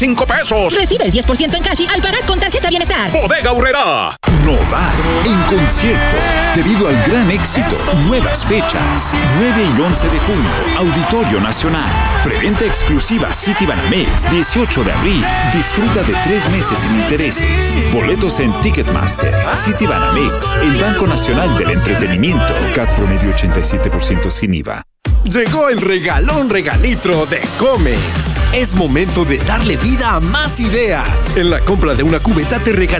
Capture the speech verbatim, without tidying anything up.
cinco pesos. Recibe el diez por ciento en cash al pagar con tarjeta Bienestar. Bodega Aurrerá. Nodal en concierto. Debido al gran éxito, nuevas fechas. nueve y once de junio, Auditorio Nacional. Preventa exclusiva Citibanamex, dieciocho de abril. Disfruta de tres meses sin intereses. Boletos en Ticketmaster. Citibanamex, el Banco Nacional del Entretenimiento. C A T promedio ochenta y siete por ciento sin I V A. Llegó el regalón regalitro de Comex. Es momento de darle vida a más ideas. En la compra de una cubeta te regalamos